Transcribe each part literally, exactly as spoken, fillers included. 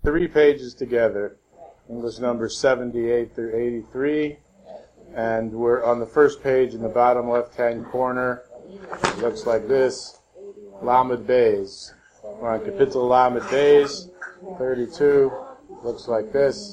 three pages together, English number seventy-eight through eighty-three, and we're on the first page in the bottom left-hand corner. It looks like this, Lamed Beis. We're on Kapitel Lamed Beis, thirty-two, looks like this.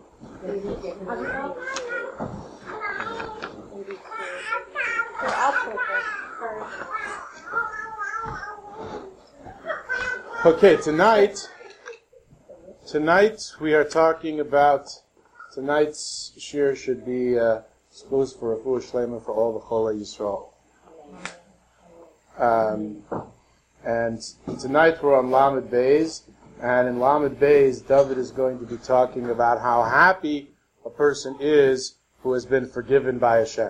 Okay, tonight, tonight we are talking about, tonight's shir should be uh, exclusive for Refuah Shlema for all the Cholei Yisrael. Um, and tonight we're on Lamed Beis, and in Lamed Beis, David is going to be talking about how happy a person is who has been forgiven by Hashem.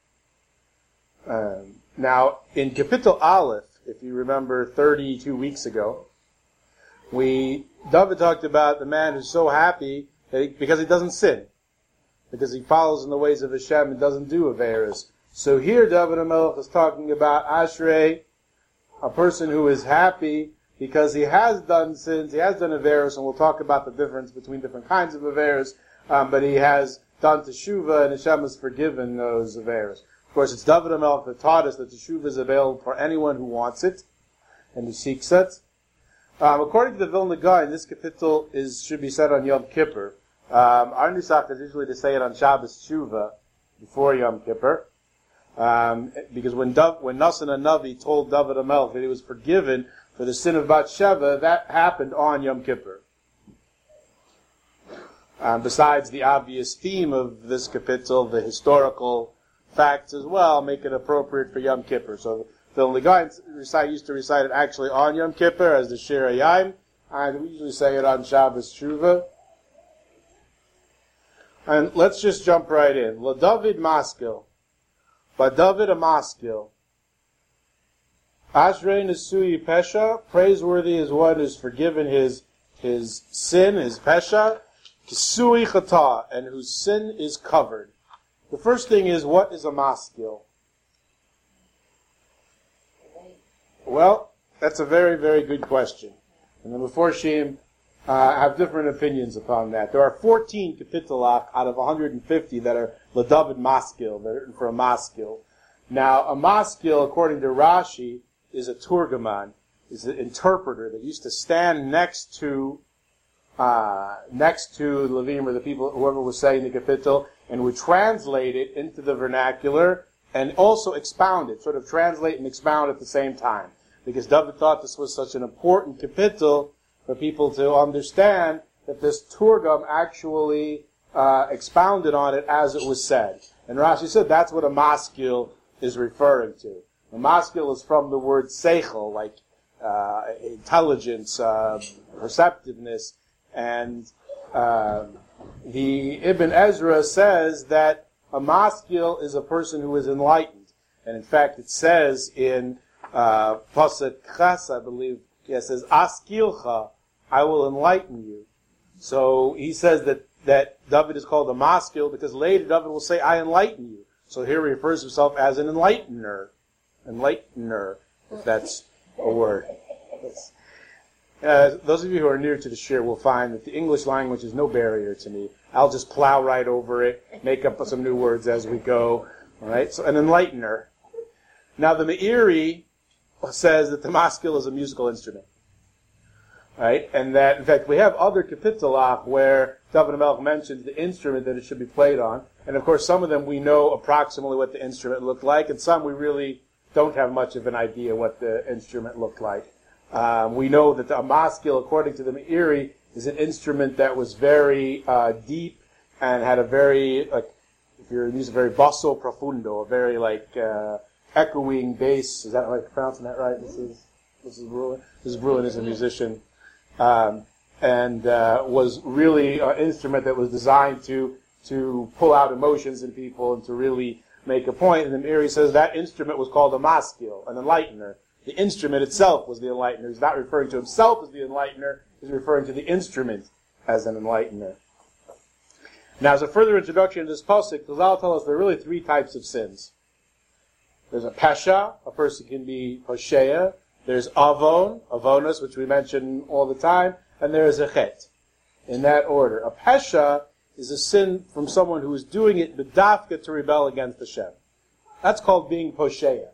Um, now, in Kapitel Aleph, if you remember thirty-two weeks ago, we, David talked about the man who's so happy that he, because he doesn't sin, because he follows in the ways of Hashem and doesn't do Averos. So here David HaMelech is talking about Ashrei, a person who is happy because he has done sins, he has done Averos, and we'll talk about the difference between different kinds of Averos, um, but he has done Teshuvah and Hashem has forgiven those Averos. Of course, it's David HaMelech that taught us that Teshuvah is available for anyone who wants it and who seeks it. Um, according to the Vilna Gaon, this kapitel is should be said on Yom Kippur. Um, our nusach is usually to say it on Shabbos Teshuvah before Yom Kippur, um, because when Dav, when Nasan HaNavi told David HaMelech that he was forgiven for the sin of Bathsheba, that happened on Yom Kippur. Um, besides the obvious theme of this kapitel, the historical facts as well make it appropriate for Yom Kippur. So the Vilna Gaon recite, used to recite it actually on Yom Kippur as the Shir HaYaim, and we usually say it on Shabbos Teshuvah. And let's just jump right in. La David Maskil, by David a Maskil. Ashrei Nesui Pesha, praiseworthy is one who's forgiven his his sin, his Pesha, Kisui Chata, and whose sin is covered. The first thing is, what is a Maskil? Well, that's a very, very good question. And the Meforshim uh, have different opinions upon that. There are fourteen kapitelach out of one hundred fifty that are L'David Maskil, that are written for a Maskil. Now, a Maskil, according to Rashi, is a Turgaman, is an interpreter that used to stand next to uh, next to the Levim, or the people, whoever was saying the kapitel, and would translate it into the vernacular and also expound it, sort of translate and expound at the same time. Because David thought this was such an important kapitel for people to understand that this Turgam actually uh, expounded on it as it was said. And Rashi said that's what a maskil is referring to. A maskil is from the word seichel, like uh, intelligence, uh, perceptiveness, and uh, the Ibn Ezra says that a maskil is a person who is enlightened. And in fact, it says in uh, Pasuk Ches, I believe, it says, Askilcha, I will enlighten you. So he says that, that David is called a maskil because later David will say, I enlighten you. So here he refers to himself as an enlightener. Enlightener, if that's a word. Uh, those of you who are near to the shir will find that the English language is no barrier to me. I'll just plow right over it, make up some new words as we go. All right, so an enlightener. Now the Meiri says that the maskil is a musical instrument. Right, and that in fact we have other kapitelach where David HaMelech mentions the instrument that it should be played on, and of course some of them we know approximately what the instrument looked like, and some we really don't have much of an idea what the instrument looked like. Um, we know that the maskil, according to the Meiri, is an instrument that was very uh, deep and had a very, like, if you're using very basso profundo, a very like uh, echoing bass. Is that am I pronouncing that right? This is this is Brulin. This is Brulin is a musician, um, and uh, was really an instrument that was designed to to pull out emotions in people and to really make a point. And the Meiri says that instrument was called a maskil, an enlightener. The instrument itself was the enlightener. He's not referring to himself as the enlightener. He's referring to the instrument as an enlightener. Now, as a further introduction to this pasuk, Chazal tell us there are really three types of sins. There's a pesha, a person can be posheya. There's avon, avonos, which we mention all the time, and there is a chet. in that order. A pesha is a sin from someone who is doing it b'dafka to rebel against Hashem. That's called being posheya.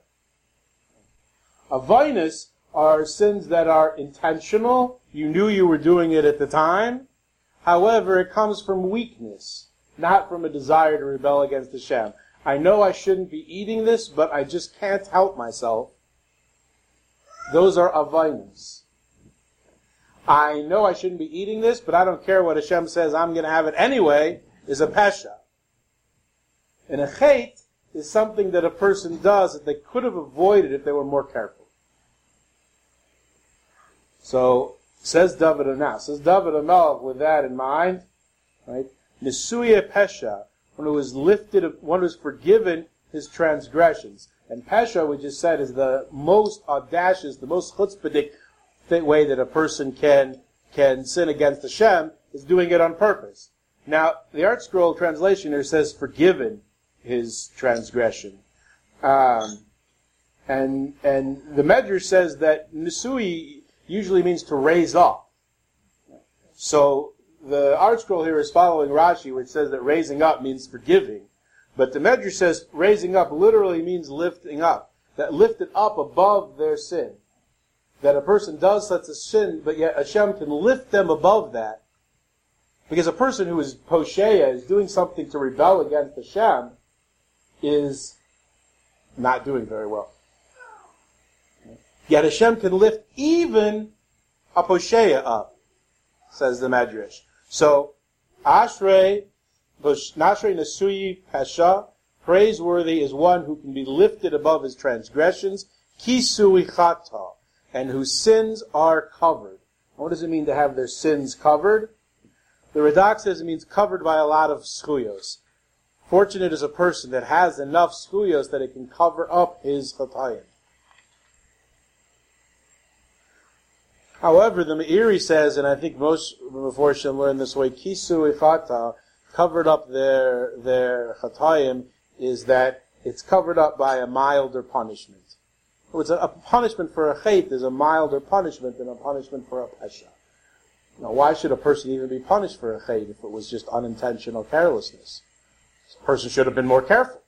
Avainis are sins that are intentional. You knew you were doing it at the time. However, it comes from weakness, not from a desire to rebel against Hashem. I know I shouldn't be eating this, but I just can't help myself. Those are avainis. I know I shouldn't be eating this, but I don't care what Hashem says, I'm going to have it anyway, is a pesha. And a chet is something that a person does that they could have avoided if they were more careful. So, says David Anah, says David Amelech with that in mind, right? Nisuya pesha, one who is lifted, one who is forgiven his transgressions. And pesha, we just said, is the most audacious, the most chutzpahdik way that a person can can sin against Hashem, is doing it on purpose. Now, the Art Scroll translation here says forgiven his transgression. Um, and and the Medrash says that nisui usually means to raise up. So the Art Scroll here is following Rashi, which says that raising up means forgiving. But the Medrash says raising up literally means lifting up. That lifted up above their sin. That a person does such a sin, but yet Hashem can lift them above that. Because a person who is posheya, is doing something to rebel against Hashem, is not doing very well. Yet Hashem can lift even a posheya up, says the Medrash. So, Ashrei, Nashrei Nasuyi Pesha, praiseworthy is one who can be lifted above his transgressions, Kisui Chata, and whose sins are covered. What does it mean to have their sins covered? The Radak says it means covered by a lot of schuyos. Fortunate is a person that has enough schuyos that it can cover up his chatayim. However, the Meiri says, and I think most Meforshim learn this way, kisu ichata, covered up their their chatayim, is that it's covered up by a milder punishment. It's a, a punishment for a chet is a milder punishment than a punishment for a pesha. Now, why should a person even be punished for a chet if it was just unintentional carelessness? This person should have been more careful.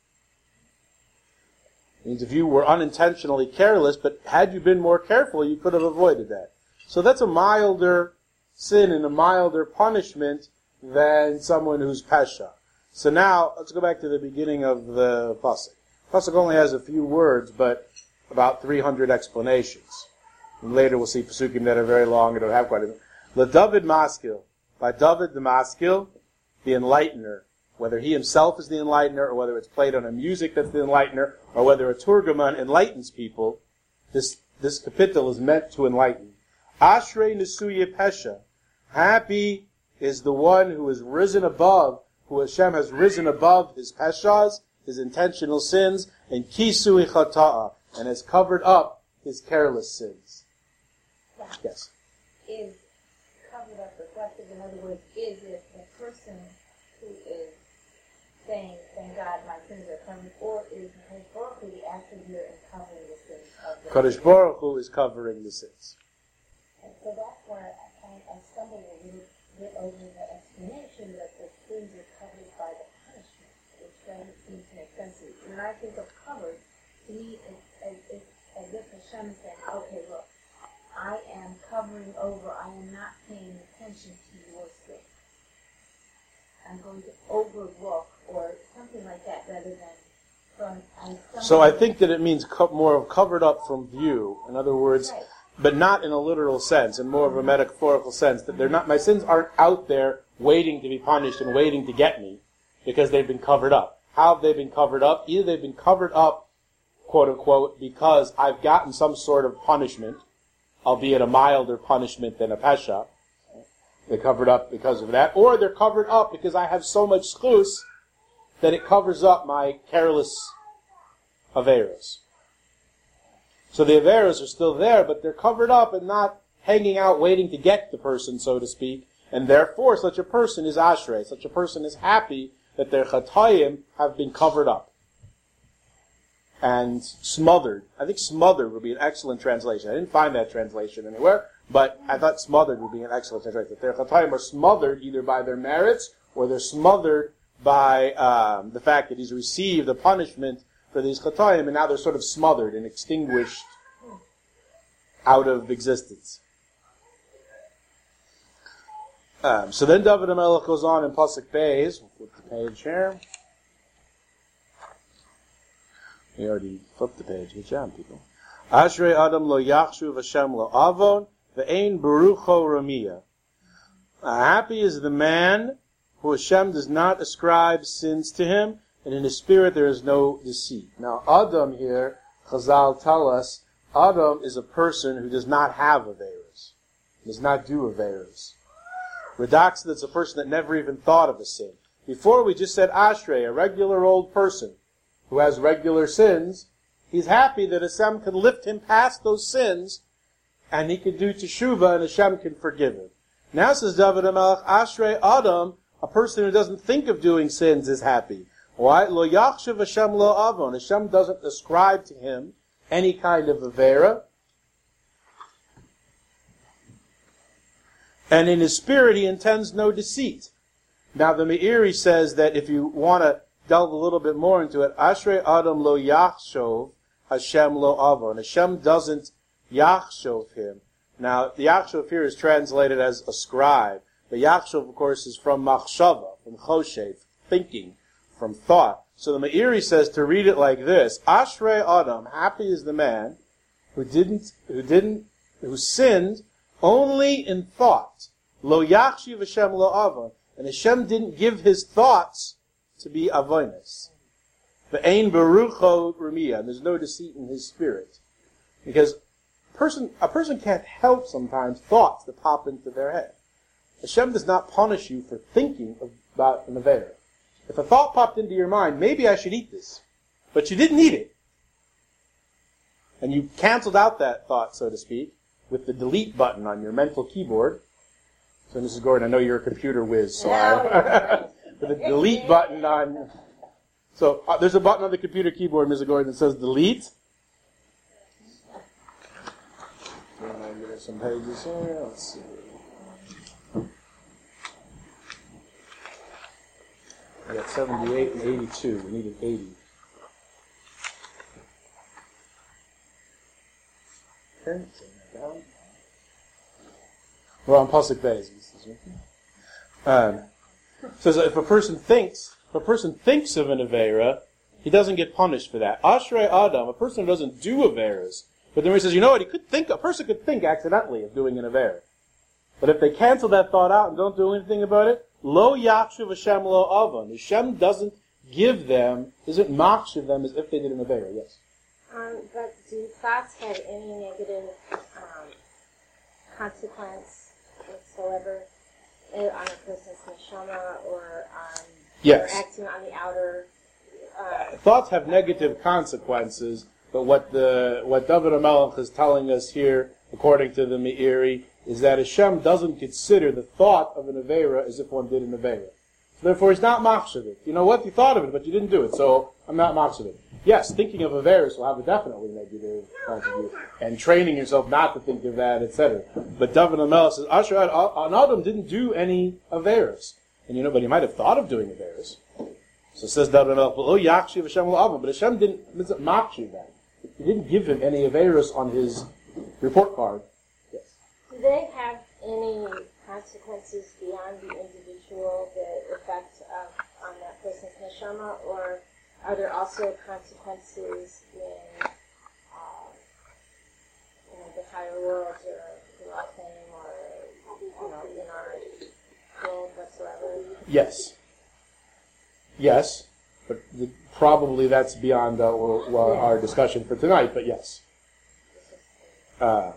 It means if you were unintentionally careless, but had you been more careful, you could have avoided that. So that's a milder sin and a milder punishment than someone who's pesha. So now, let's go back to the beginning of the pasuk. Pasuk only has a few words, but about three hundred explanations. And later we'll see pasukim that are very long and don't have quite a bit. Le David Maskil, by David the Maskil, the enlightener, whether he himself is the enlightener, or whether it's played on a music that's the enlightener, or whether a Turgaman enlightens people, this, this capital is meant to enlighten. Ashrei Nisuye Pesha, happy is the one who has risen above, who Hashem has risen above his Peshas, his intentional sins, and Kisui Chata'a, and has covered up his careless sins. Yes? Is covered up reflective, in other words, is it the person who is saying, thank God my sins are covered, or is Kadosh Baruch Hu the actor here in covering the sins of the Kadosh Baruch Hu is covering the sins. And so that's where I, kind of, I stumbled a little bit over the explanation that the sins are covered by the punishment, which doesn't seem to make sense to me. When I think of covered, to me it's as if, as if Hashem is saying, okay, look, I am covering over, I am not paying attention to your sin. I'm going to overlook, or something like that, rather than from... I'm so I think that it means co- more of covered up from view. In other words, right. But not in a literal sense, in more of a metaphorical sense, that they're not, my sins aren't out there waiting to be punished and waiting to get me, because they've been covered up. How have they been covered up? Either they've been covered up, quote unquote, because I've gotten some sort of punishment, albeit a milder punishment than a pesha. They're covered up because of that. Or they're covered up because I have so much schus that it covers up my careless averos. So the averos are still there, but they're covered up and not hanging out waiting to get the person, so to speak. And therefore, such a person is ashrei. Such a person is happy that their chatayim have been covered up and smothered. I think smothered would be an excellent translation. I didn't find that translation anywhere, But I thought smothered would be an excellent translation. Their chatayim are smothered either by their merits or they're smothered by um, the fact that he's received a punishment for these chatayim, and now they're sort of smothered and extinguished out of existence. Um, so then David HaMelech goes on in Pasuk Beis. We'll flip the page here. We already flipped the page. Good job, people. Ashrei Adam lo yachshuv Hashem lo avon ve'ein berucho ramiyah. Happy is the man who Hashem does not ascribe sins to him, and in his spirit there is no deceit. Now, Adam here, Chazal tell us, Adam is a person who does not have averos, does not do averos. Redax, that's a person that never even thought of a sin. Before we just said Ashrei, a regular old person who has regular sins. He's happy that Hashem can lift him past those sins, and he can do teshuvah, and Hashem can forgive him. Now says David HaMelech, Ashrei Adam, a person who doesn't think of doing sins is happy. Why? Lo yachshav Hashem lo avon. Hashem doesn't ascribe to him any kind of avera. And in his spirit, he intends no deceit. Now, the Meiri says that if you want to delve a little bit more into it, Ashrei Adam lo yachshov Hashem lo avon. Hashem doesn't yachshov him. Now, the yachshov here is translated as ascribe. The yachshov, of course, is from machshava, from choshev, thinking, from thought. So the Meiri says to read it like this: Ashrei Adam, happy is the man who didn't, who didn't, who sinned only in thought. Lo yachshiv Hashem lo avon. And Hashem didn't give his thoughts to be avonis. Ve'ein berucho ramiyah. And there's no deceit in his spirit. Because a person, a person can't help sometimes thoughts that pop into their head. Hashem does not punish you for thinking about an avera. If a thought popped into your mind, maybe I should eat this, but you didn't eat it. And you canceled out that thought, so to speak, with the delete button on your mental keyboard. So, Missus Gordon, I know you're a computer whiz, so I, with a delete button on. So uh, there's a button on the computer keyboard, Missus Gordon, that says delete. There's some pages here. Let's see. I got seventy-eight and eighty-two. We needed eighty. Okay, take that down. We're on Pasuk Beis. Um, says that if a person thinks, if a person thinks of an avera, he doesn't get punished for that. Ashrei Adam, a person who doesn't do averas, but then he says, you know what? He could think. A person could think accidentally of doing an avera, but if they cancel that thought out and don't do anything about it, lo yakshuv Hashem lo avon. Hashem doesn't give them, doesn't makshiv them as if they did an avera. Yes. Um, but do thoughts have any negative um, consequence whatsoever on a person's neshama or um, yes. or acting on the outer? Uh, Thoughts have negative consequences, but what the what David HaMelech is telling us here, according to the Meiri, is that Hashem doesn't consider the thought of an avera as if one did an avera. So therefore, he's not machshav it. You know what? You thought of it, but you didn't do it, so I'm not machshav it. Yes, thinking of averas will have a definitely negative contribution, and training yourself not to think of that, et cetera. But David HaMelech says, Asher an Adam didn't do any averas, and you know, but he might have thought of doing averas. So says David HaMelech, "Oh, yakshiv Hashem l'avon," but Hashem didn't makshiv that. He didn't give him any averas on his report card. Yes. Do they have any consequences beyond the individual, the effect of, on that person's neshama, or are there also consequences in, uh, in the higher world, or Rachim, or you know, in our world whatsoever? Yes. Yes, but the, probably that's beyond uh, well, well, our discussion for tonight. But yes. Um,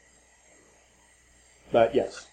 but yes.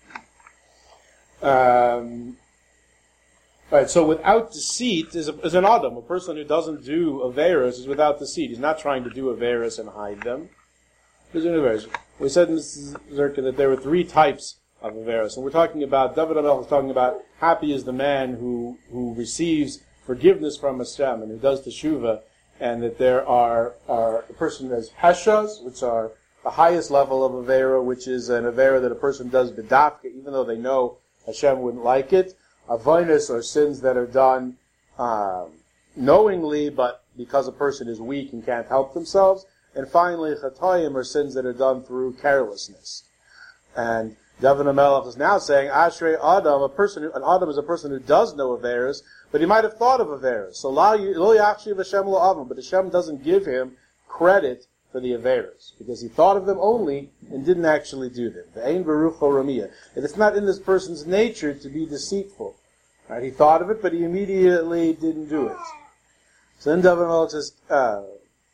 Um, all right. So without deceit is, a, is an Adam. A person who doesn't do averas is without deceit. He's not trying to do averas and hide them. He's doing averas. We said in Missus Zerka that there were three types of averas, and we're talking about David HaMelech is talking about happy is the man who who receives forgiveness from Hashem and who does teshuvah, and that there are are a person who has heshas, which are the highest level of Avera, which is an Avera that a person does b'dafka, even though they know Hashem wouldn't like it. Avonos are sins that are done um, knowingly, but because a person is weak and can't help themselves. And finally, Chatayim are sins that are done through carelessness. And David HaMelech is now saying, Ashrei Adam, a person, who, an Adam is a person who does know Averas, but he might have thought of Averas. So Lo Yachshiv Hashem Lo Avim, but Hashem doesn't give him credit for the Averas, because he thought of them only and didn't actually do them. Ve'ein Baruch Ramiyah. And it's not in this person's nature to be deceitful. Right? He thought of it, but he immediately didn't do it. So then David HaMelech says, uh,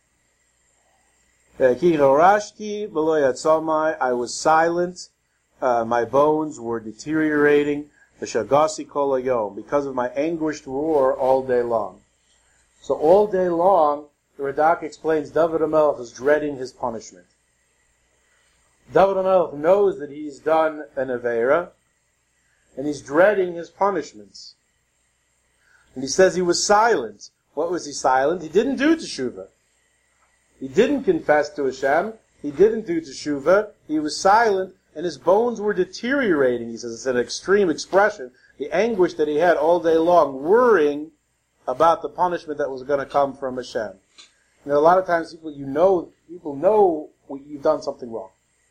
I was silent, uh, my bones were deteriorating, V'shagasi kol hayom, because of my anguished roar all day long. So all day long, the Radak explains David HaMelech is dreading his punishment. David HaMelech knows that he's done an Aveira, and he's dreading his punishments. And he says he was silent. What was he silent? He didn't do Teshuvah. He didn't confess to Hashem. He didn't do Teshuvah. He was silent, and his bones were deteriorating. He says it's an extreme expression. The anguish that he had all day long, worrying about the punishment that was going to come from Hashem. You know, a lot of times people, you know, people know you've done something wrong.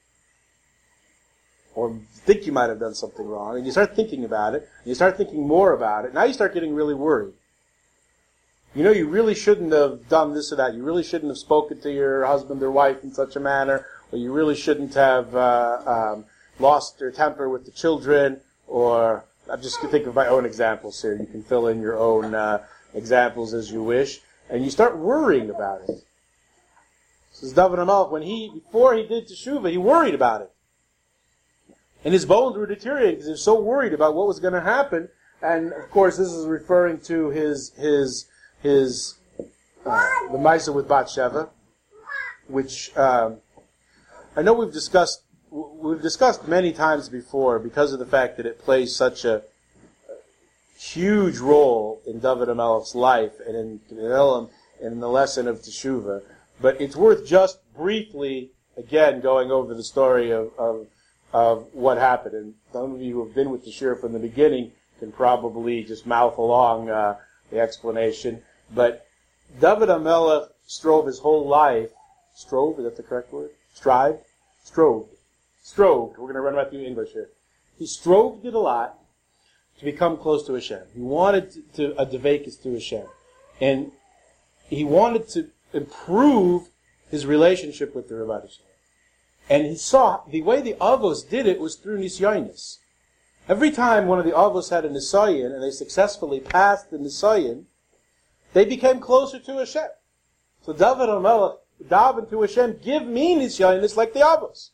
Or think you might have done something wrong, and you start thinking about it, and you start thinking more about it. Now you start getting really worried. You know, you really shouldn't have done this or that. You really shouldn't have spoken to your husband or wife in such a manner, or you really shouldn't have uh, um, lost your temper with the children, or I'm just going to think of my own examples here. You can fill in your own uh, examples as you wish, and you start worrying about it. This is David HaMelech. When he, before he did Teshuvah, he worried about it. And his bones were deteriorating because he was so worried about what was going to happen. And, of course, this is referring to his, his, his, uh, the Maisa with Bathsheba, which, um, I know we've discussed, we've discussed many times before because of the fact that it plays such a huge role in David HaMelech's life and in Tehillim and in the lesson of Teshuvah. But it's worth just briefly, again, going over the story of, of of what happened. And some of you who have been with the shir from the beginning can probably just mouth along uh, the explanation. But David HaMelech strove his whole life. Strove, is that the correct word? Strived? Strove. Strove. We're going to run right through English here. He strove, did a lot, to become close to Hashem. He wanted to, to a devekis to Hashem. And he wanted to improve his relationship with the Rebbe Hashem. And he saw, the way the Avos did it was through Nisyonis. Every time one of the Avos had a Nisayin, and they successfully passed the Nisayin, they became closer to Hashem. So David HaMelech davened to Hashem, give me Nisyonis like the Avos.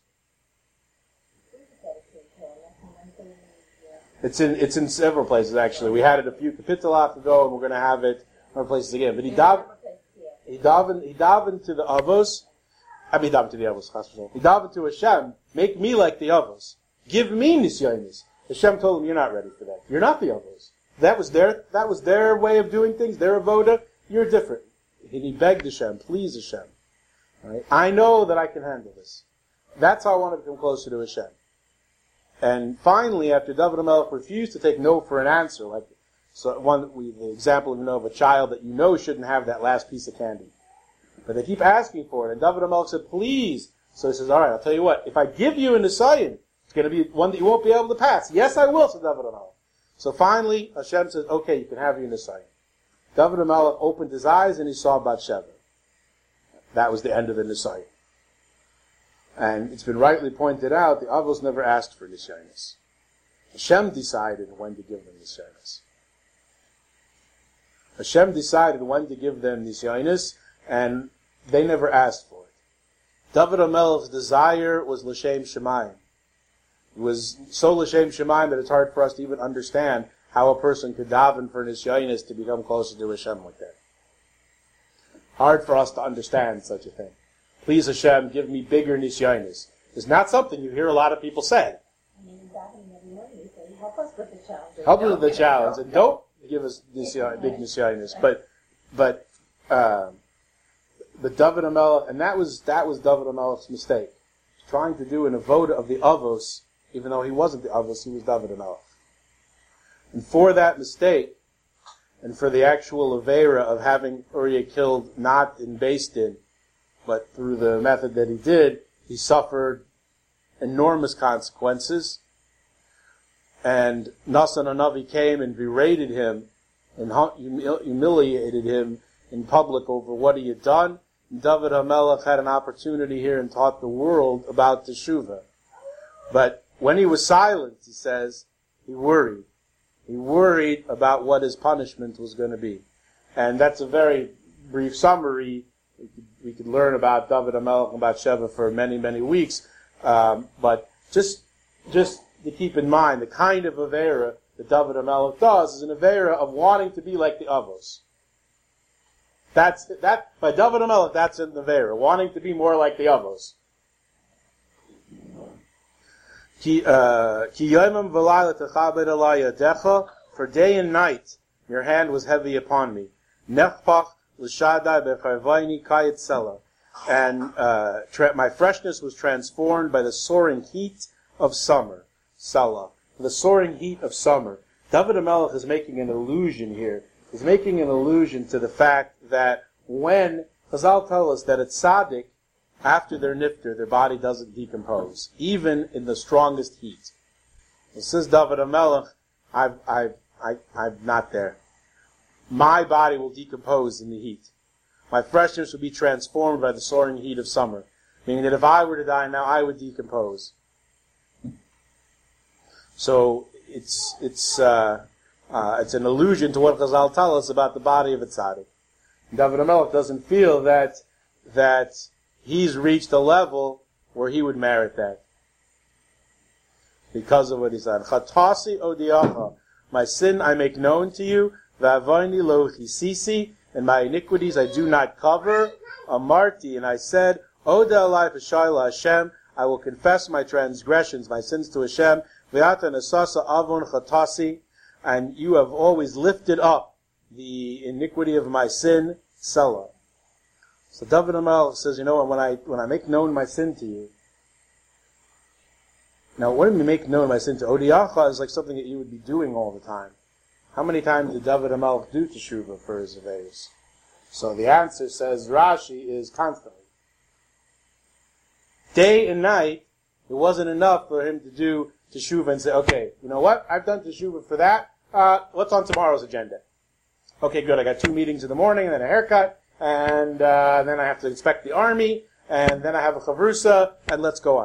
It's in it's in several places, actually. We had it a few kapitolach ago, and we're going to have it other places again. But he davened, he davened, he davened to the Avos. I mean, daven to the Avos, he davened to Hashem, make me like the Avos. Give me Nisyonis. Hashem told him, you're not ready for that. You're not the Avos. That was their, that was their way of doing things, their avoda. You're different. And he begged Hashem, please Hashem. Right? I know that I can handle this. That's how I want to become closer to Hashem. And finally, after David HaMelech refused to take no for an answer, like so one, we, the example you know of a child that you know shouldn't have that last piece of candy. But they keep asking for it. And David HaMelech said, please. So he says, all right, I'll tell you what. If I give you a Nisayin, it's going to be one that you won't be able to pass. Yes, I will, said David HaMelech. So finally, Hashem says, okay, you can have your Nisayin. David HaMelech opened his eyes and he saw Bathsheba. That was the end of the Nisayin. And it's been rightly pointed out, the Avos never asked for Nisyonis. Hashem decided when to give them Nisyonis. Hashem decided when to give them Nisyonis, and they never asked for it. David HaMelech's desire was L'Shem Shemayim. It was so L'Shem Shemayim that it's hard for us to even understand how a person could daven for Nisyonis to become closer to Hashem like that. Hard for us to understand such a thing. Please Hashem, give me bigger Nisyonis. It's not something you hear a lot of people say. I mean, davening every morning, you say, help us with the challenge. Help us with the challenge, and don't give us nisyon, big Nisyonis. But, but, um, But David HaMelech, and that was that was David HaMelech's mistake. trying to do an avoda of the Avos, even though he wasn't the Avos, he was David HaMelech. And for that mistake, and for the actual Avera of having Uriah killed not in Beis Din, but through the method that he did, he suffered enormous consequences. And Nasan HaNavi came and berated him and humiliated him in public over what he had done. And David HaMelech had an opportunity here and taught the world about Teshuvah. But when he was silent, he says, he worried. He worried about what his punishment was going to be. And that's a very brief summary. We could, we could learn about David HaMelech and about Sheva for many, many weeks. Um, but just, just to keep in mind, the kind of Avera that David HaMelech does is an Avera of wanting to be like the Avos. That's, that, by David HaMelech, that's an Avera, wanting to be more like the Avos. Ki yomim v'layla techabed alai yadecha, for day and night your hand was heavy upon me. Nechpach l'shadai b'charvayni kayet sela. And uh, tra- my freshness was transformed by the soaring heat of summer. Sela. The soaring heat of summer. David HaMelech is making an allusion here. He's making an allusion to the fact that when Chazal tell us that a tzaddik, after their nifter, their body doesn't decompose, even in the strongest heat. It says David HaMelech, I've, I've, I, I'm not there. My body will decompose in the heat. My freshness will be transformed by the soaring heat of summer. Meaning that if I were to die now, I would decompose. So it's it's uh, uh, it's an allusion to what Chazal tell us about the body of a tzaddik. David HaMelech doesn't feel that that he's reached a level where he would merit that because of what he said. Chatasi odiacha, my sin I make known to you. V'avoni lo chisisi, and my iniquities I do not cover. Amarti, and I said, Oda alai v'shayla Hashem, I will confess my transgressions, my sins to Hashem. V'ata nesasa avon chatasi, and you have always lifted up the iniquity of my sin, Selah. So David HaMelech says, you know, when I when I make known my sin to you. Now, when we make known my sin to Odiacha is like something that you would be doing all the time. How many times did David HaMelech do teshuvah for his averos? So the answer, says Rashi, is constantly. Day and night, it wasn't enough for him to do teshuvah and say, okay, you know what? I've done teshuvah for that. Uh, what's on tomorrow's agenda? Okay, good. I got two meetings in the morning and then a haircut. And uh, then I have to inspect the army, and then I have a chavrusa, and let's go on.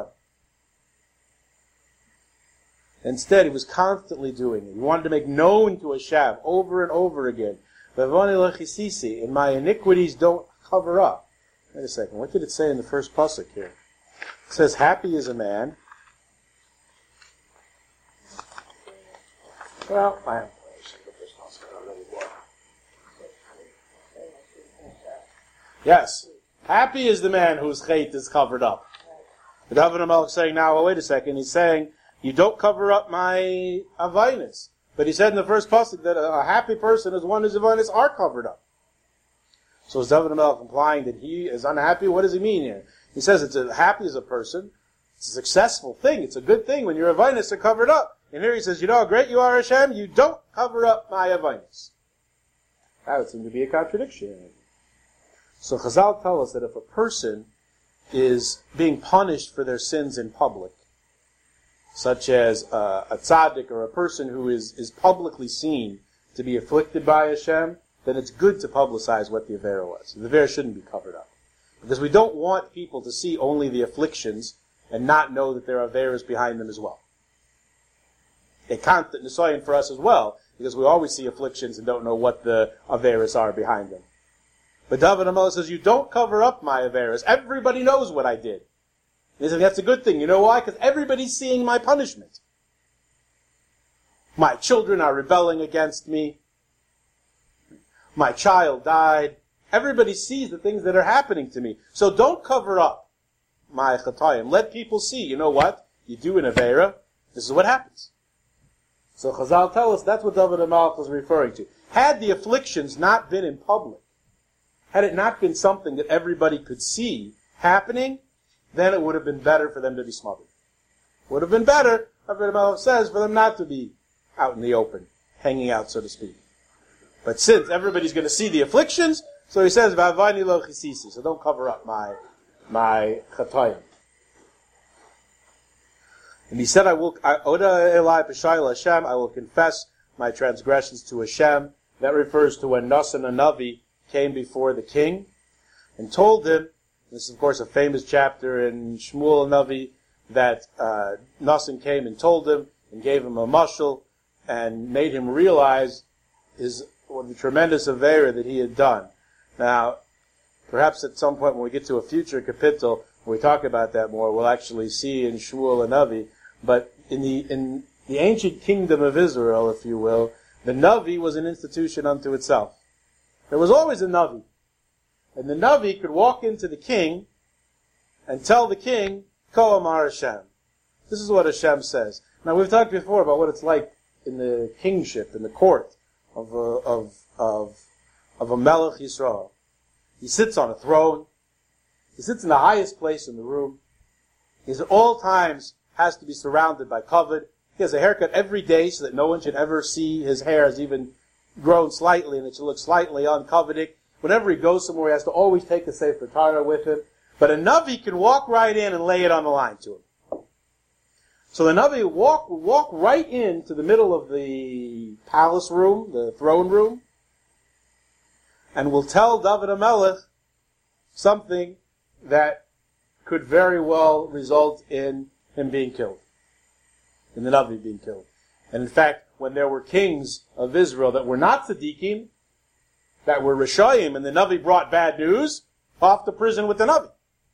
Instead, he was constantly doing it. He wanted to make known to Hashem over and over again. And my iniquities don't cover up. Wait a second. What did it say in the first pasuk here? It says, happy is a man. Well, I am. Yes. Happy is the man whose chait is covered up. The David HaMelech is saying, now, well, wait a second. He's saying, you don't cover up my avainis. But he said in the first pasuk that a happy person is one whose avainis are covered up. So is David HaMelech implying that he is unhappy? What does he mean here? He says it's a happy as a person. It's a successful thing. It's a good thing when your avainis are covered up. And here he says, you know how great you are, Hashem? You don't cover up my avainis. That would seem to be a contradiction. So Chazal tell us that if a person is being punished for their sins in public, such as uh, a tzaddik or a person who is, is publicly seen to be afflicted by Hashem, then it's good to publicize what the avera was. The avera shouldn't be covered up. Because we don't want people to see only the afflictions and not know that there are averas behind them as well. A constant nisayon for us as well, because we always see afflictions and don't know what the averas are behind them. But David HaMelech says, you don't cover up my averas. Everybody knows what I did. And he said, that's a good thing. You know why? Because everybody's seeing my punishment. My children are rebelling against me. My child died. Everybody sees the things that are happening to me. So don't cover up my chatayim. Let people see, you know what? You do an avera, this is what happens. So Chazal tell us that's what David HaMelech was referring to. Had the afflictions not been in public, had it not been something that everybody could see happening, then it would have been better for them to be smothered. Would have been better, David HaMelech says, for them not to be out in the open, hanging out, so to speak. But since everybody's going to see the afflictions, so he says, "V'avani lo chisisi," so don't cover up my my chatayim. And he said, "I will Oda Elai Peshayla Hashem. I will confess my transgressions to Hashem." That refers to when Nasan a Navi came before the king and told him. This is, of course, a famous chapter in Shmuel Navi that uh, Nasan came and told him and gave him a mashal and made him realize his what the tremendous avera that he had done. Now, perhaps at some point when we get to a future kapitel, when we talk about that more, we'll actually see in Shmuel and Navi. But in the in the ancient kingdom of Israel, if you will, the Navi was an institution unto itself. There was always a Navi. And the Navi could walk into the king and tell the king, Ko Amar Hashem. This is what Hashem says. Now, we've talked before about what it's like in the kingship, in the court of a, of, of, of a Melech Yisrael. He sits on a throne. He sits in the highest place in the room. He's at all times has to be surrounded by kavod. He has a haircut every day so that no one should ever see his hair has even grown slightly and it should look slightly unkavodic. Whenever he goes somewhere, he has to always take a Sefer Torah with him. But a Navi can walk right in and lay it on the line to him. So the Navi will walk, will walk right into the middle of the palace room, the throne room, and will tell David HaMelech something that could very well result in him being killed, in the Navi being killed. And in fact, when there were kings of Israel that were not tzaddikim, that were Rishayim, and the Navi brought bad news, off to prison with the Navi.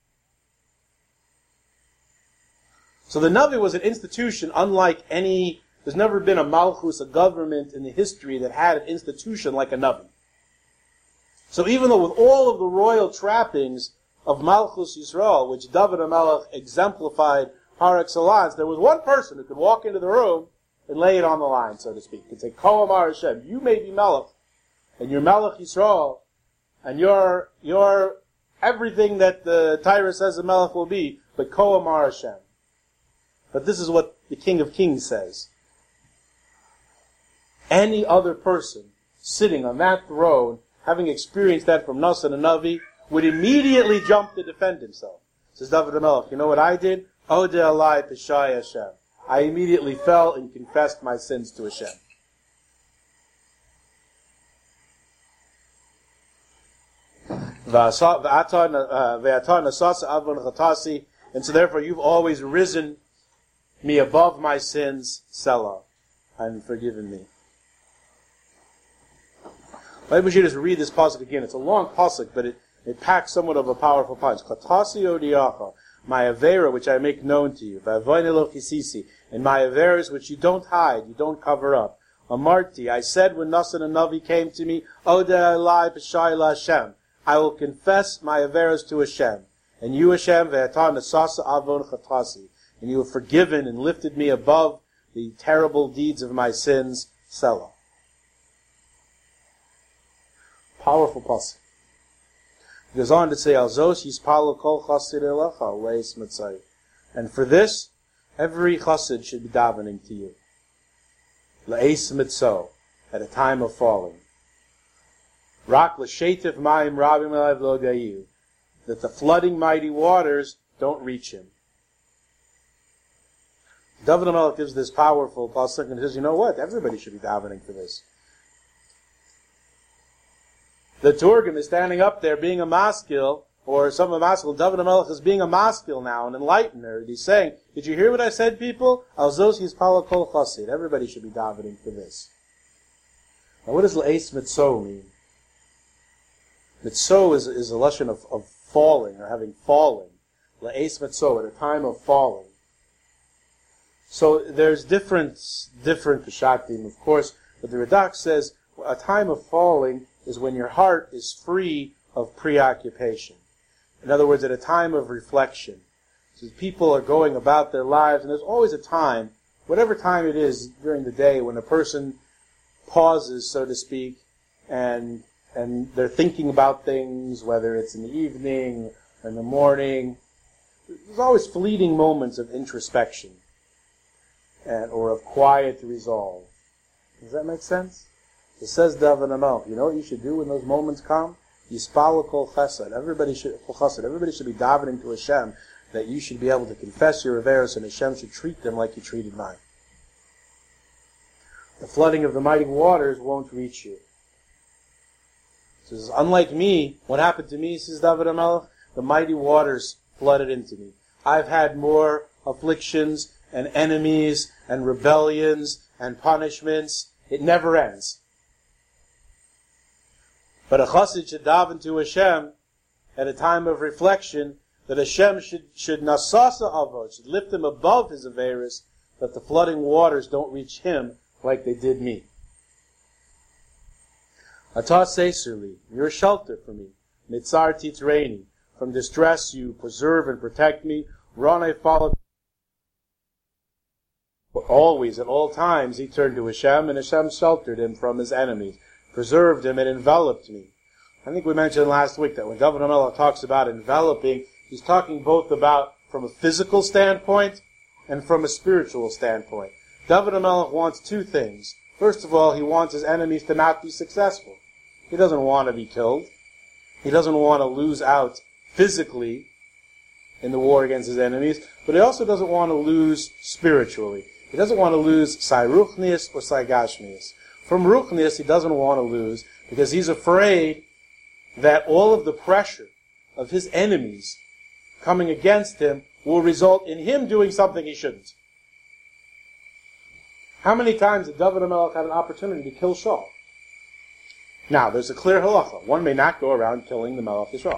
So the Navi was an institution unlike any, there's never been a Malchus, a government in the history that had an institution like a Navi. So even though with all of the royal trappings of Malchus Yisrael, which David HaMelech exemplified par excellence, there was one person who could walk into the room and lay it on the line, so to speak. He could say, Ko Amar Hashem, you may be Melech, and you're Melech Yisrael, and you're, you're everything that the Torah says a Melech will be, but Ko Amar Hashem. But this is what the King of Kings says. Any other person sitting on that throne, having experienced that from Nasan and Navi, would immediately jump to defend himself. Says David HaMelech, you know what I did? Ode Alai Peshai Hashem. I immediately fell and confessed my sins to Hashem. And so therefore you've always risen me above my sins, Selah, and forgiven me. I wish you just read this pasuk again. It's a long pasuk, but it, it packs somewhat of a powerful punch. Chatasi odiacha, my avera which I make known to you, v'avoinelo chisisi, and my averas which you don't hide, you don't cover up. Amarti, I said when Nasan and Navi came to me, Oda Elai Peshai La Hashem, I will confess my averas to Hashem, and you Hashem ve'ata nasasa avon chatasi, and you have forgiven and lifted me above the terrible deeds of my sins, Selah. Powerful pasuk. He goes on to say, Alzos yispalo kol chasid elecha leis mitzay. And for this, every chasid should be davening to you. Leis mitzo, at a time of falling. Rak l'shetif mayim rabim elav lo gayu, that the flooding mighty waters don't reach him. David HaMelech gives this powerful pasuk and says, you know what? Everybody should be davening for this. The Turgum is standing up there being a maskil, or some of the maskil. David HaMelech is being a maskil now, an enlightener. He's saying, did you hear what I said, people? Alzos yispalo kol chasid. Everybody should be davening for this. Now what does le'es mitzo mean? Mitzo is, is a lesson of, of falling, or having fallen. Le'es mitzo, at a time of falling. So there's different, different peshatim, of course, but the Radak says a time of falling is when your heart is free of preoccupation. In other words, at a time of reflection. So people are going about their lives, and there's always a time, whatever time it is during the day, when a person pauses, so to speak, and and they're thinking about things, whether it's in the evening or in the morning, there's always fleeting moments of introspection and or of quiet resolve. Does that make sense? It says David HaMelech, you know what you should do when those moments come? Yispalu kol chesed. Everybody should kol chesed. Everybody should be davening to Hashem that you should be able to confess your averos and Hashem should treat them like you treated mine. The flooding of the mighty waters won't reach you. So this is unlike me. What happened to me, says David HaMelech? The mighty waters flooded into me. I've had more afflictions and enemies and rebellions and punishments. It never ends. But a chassid should daven to Hashem at a time of reflection that Hashem should, should nasasa avot, should lift him above his averis, that the flooding waters don't reach him like they did me. Atah seserli, you're a shelter for me. Mitzar titreini, from distress you preserve and protect me. Ron I follow. Always, at all times, he turned to Hashem, and Hashem sheltered him from his enemies, preserved him, and enveloped me. I think we mentioned last week that when David HaMelech talks about enveloping, he's talking both about from a physical standpoint and from a spiritual standpoint. David HaMelech wants two things. First of all, he wants his enemies to not be successful. He doesn't want to be killed. He doesn't want to lose out physically in the war against his enemies, but he also doesn't want to lose spiritually. He doesn't want to lose Sai Ruchnius or Sai Gashmius. From Ruchnius, he doesn't want to lose because he's afraid that all of the pressure of his enemies coming against him will result in him doing something he shouldn't. How many times did David HaMelech have an opportunity to kill Shaul? Now, there's a clear halacha. One may not go around killing the Melech Yisrael.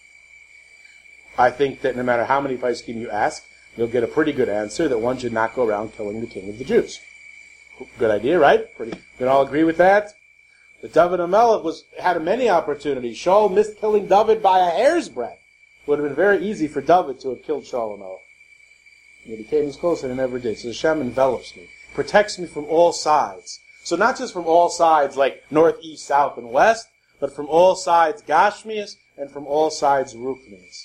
I think that no matter how many Paiskim you ask, you'll get a pretty good answer that one should not go around killing the king of the Jews. Good idea, right? Pretty. We can all agree with that. But David HaMelech was had many opportunities. Shaul missed killing David by a hair's breadth. It would have been very easy for David to have killed Shaul HaMelech. He became as close and he never did. So Hashem envelops me, protects me from all sides. So not just from all sides like north, east, south, and west, but from all sides Gashmias and from all sides Ruchnias.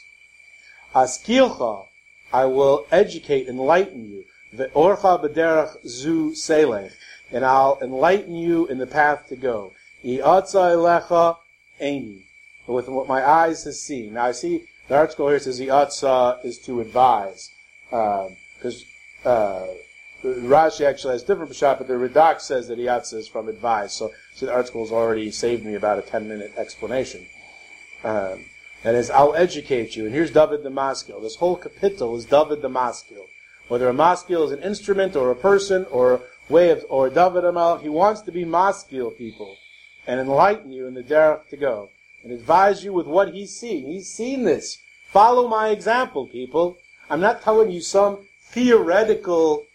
Askilcha, I will educate, enlighten you. Ve'orcha b'derech zu selech, and I'll enlighten you in the path to go. I'atza elecha eini, with what my eyes has seen. Now I see the article here says I'atza is to advise, because uh, uh, Rashi actually has different pshat, but the Radak says that I'atza is from advise. So, so the article has already saved me about a ten-minute explanation. Um, that is, I'll educate you. And here's David the Maskil. This whole capital is David the Maskil. Whether a maskil is an instrument or a person or a way of, or David HaMelech, he wants to be maskil people and enlighten you in the derech to go and advise you with what he's seen. He's seen this. Follow my example, people. I'm not telling you some theoretical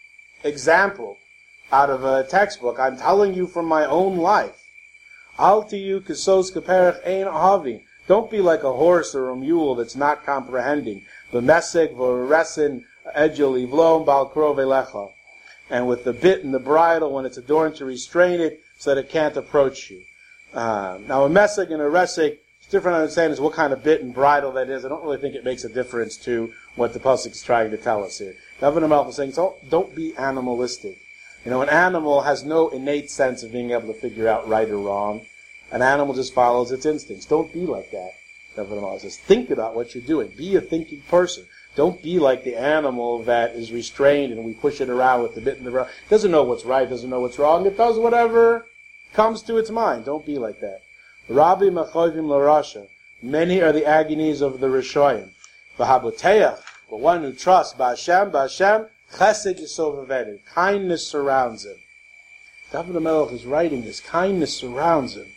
example out of a textbook. I'm telling you from my own life. Al to you kesos kaperech ein ahavi. Don't be like a horse or a mule that's not comprehending. B'mesek v'resin edgel ivlom bal krov elecha. And with the bit and the bridle when it's adorned to restrain it so that it can't approach you. Um, now a mesek and a resek, it's different understanding is what kind of bit and bridle that is. I don't really think it makes a difference to what the pasuk is trying to tell us here. David HaMelech is saying, so don't be animalistic. You know, an animal has no innate sense of being able to figure out right or wrong. An animal just follows its instincts. Don't be like that. David HaMelech says, think about what you're doing. Be a thinking person. Don't be like the animal that is restrained and we push it around with the bit and the rod. It doesn't know what's right, doesn't know what's wrong. It does whatever comes to its mind. Don't be like that. Rabbi Machovim Larasha. Many are the agonies of the Rishoyim. V'haboteach, but one who trusts Ba'Hashem, Ba'Hashem, Chesed Yisov Avedu. Kindness surrounds him. David HaMelech is writing this. Kindness surrounds him.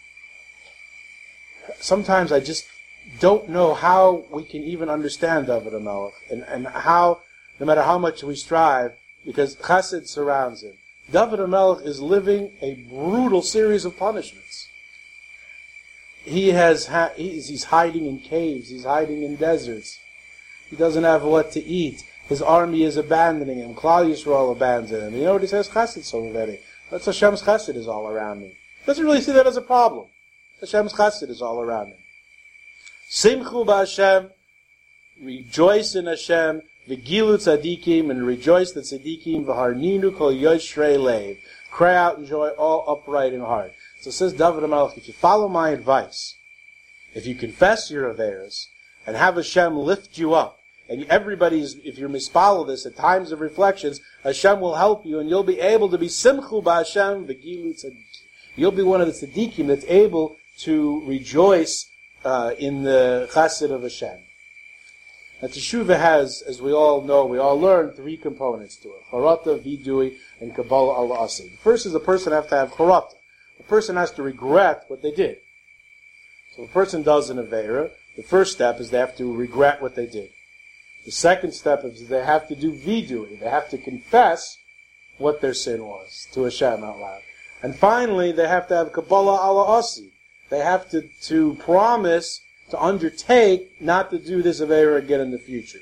Sometimes I just don't know how we can even understand David HaMelech, and, and how, no matter how much we strive, because Chesed surrounds him. David HaMelech is living a brutal series of punishments. He has ha- he's, he's hiding in caves, he's hiding in deserts. He doesn't have what to eat. His army is abandoning him. Klal Yisrael abandons him. You know what he says? Chesed sovavedi. That's Hashem's Chesed is all around me. He doesn't really see that as a problem. Hashem's Chesed is all around him. Simchu b'Hashem, rejoice in Hashem, v'gilu tzadikim, and rejoice the tzadikim, v'harninu kol yoshrei leiv. Cry out in joy, all upright in heart. So says David HaMelech, if you follow my advice, if you confess your averos, and have Hashem lift you up, and everybody's, if you're mispalo this at times of reflections, Hashem will help you, and you'll be able to be simchu ba'Hashem v'gilu tzadikim. You'll be one of the tzadikim that's able to rejoice uh, in the chesed of Hashem. Now, Teshuvah has, as we all know, we all learn, three components to it. Charata, vidui, and kabbalah ala asi. The first is the person has to have charata. The person has to regret what they did. So if a person does an aveira, the first step is they have to regret what they did. The second step is they have to do vidui. They have to confess what their sin was to Hashem out loud. And finally, they have to have kabbalah ala asi. They have to, to promise to undertake not to do this aveira again in the future.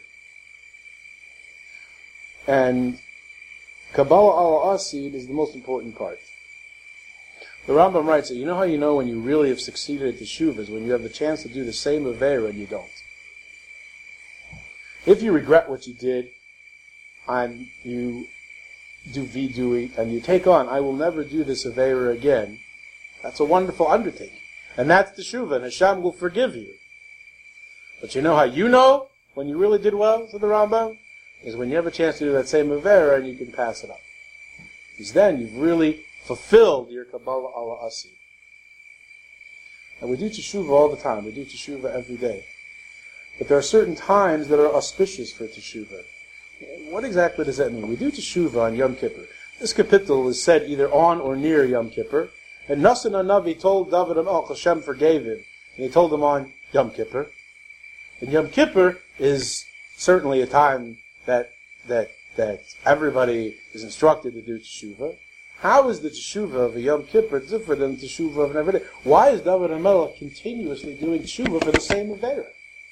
And kabbalah ala asi is the most important part. The Rambam writes that you know how you know when you really have succeeded at teshuvah is when you have the chance to do the same aveira and you don't. If you regret what you did and you do vidui and you take on, I will never do this aveira again, that's a wonderful undertaking. And that's teshuvah, and Hashem will forgive you. But you know how you know when you really did well, said the Rambam, is when you have a chance to do that same aveira and you can pass it up. Because then you've really fulfilled your kabbalah ala asi. And we do teshuvah all the time. We do teshuvah every day. But there are certain times that are auspicious for teshuvah. What exactly does that mean? We do teshuvah on Yom Kippur. This kapitel is said either on or near Yom Kippur. And Nasan HaNavi told David HaMelech, Hashem forgave him. And he told him on Yom Kippur. And Yom Kippur is certainly a time that that that everybody is instructed to do teshuvah. How is the teshuvah of a Yom Kippur different than the teshuvah of an everyday? Why is David HaMelech continuously doing teshuvah for the same aveira?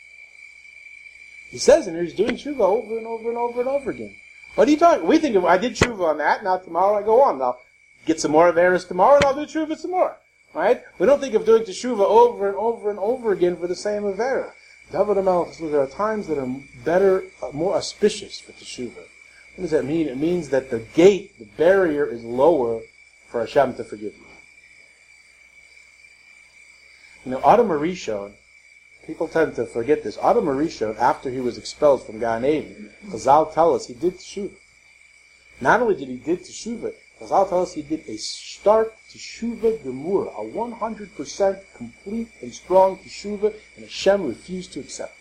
He says in here he's doing teshuvah over and over and over and over again. What are you talking? We think, I did teshuvah on that, now tomorrow I go on. I'll get some more aveiros tomorrow and I'll do teshuvah some more. Right? We don't think of doing teshuvah over and over and over again for the same aveira. David HaMelech says there are times that are better, more auspicious for teshuvah. What does that mean? It means that the gate, the barrier is lower for Hashem to forgive you. You know, Adam HaRishon, people tend to forget this. Adam HaRishon, after he was expelled from Gan Eden, Chazal tell us he did teshuvah. Not only did he did teshuvah, Chazal tell us he did a stark teshuvah gemura, a one hundred percent complete and strong teshuvah, and Hashem refused to accept it.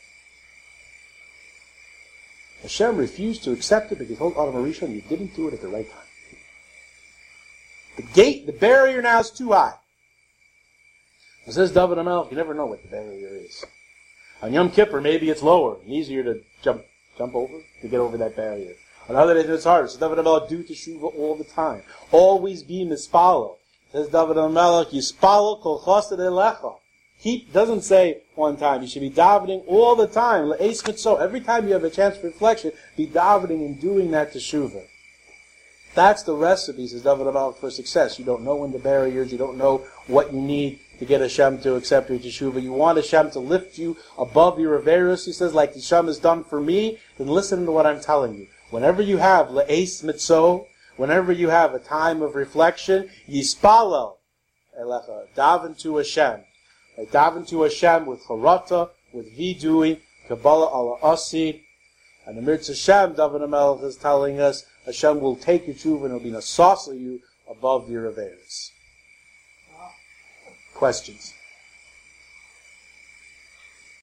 Hashem refused to accept it because he told Adam HaRishon, you didn't do it at the right time. The gate, the barrier now is too high. It says David HaMelech, you never know what the barrier is. On Yom Kippur, maybe it's lower and easier to jump jump over, to get over that barrier. On other days, it's harder. So David HaMelech do teshuvah all the time. Always be mispalo. Says David HaMelech, yispalo kol chased elecha. Keep, doesn't say one time. You should be davening all the time. Le'es mitzvah. Every time you have a chance for reflection, be davening and doing that teshuvah. That's the recipe, says David HaMelech, for success. You don't know when the barrier is. You don't know what you need to get Hashem to accept your teshuvah. You want Hashem to lift you above your averos, he says, like Hashem has done for me. Then listen to what I'm telling you. Whenever you have le'es mitzvah, whenever you have a time of reflection, yispalel elecha, daven to Hashem. Daven to Hashem with charata, with vidui, kabbalah ala asi. And the Mirz Hashem, David HaMelech is telling us, Hashem will take your teshuvah and it will be nasasa you above your averos. Questions?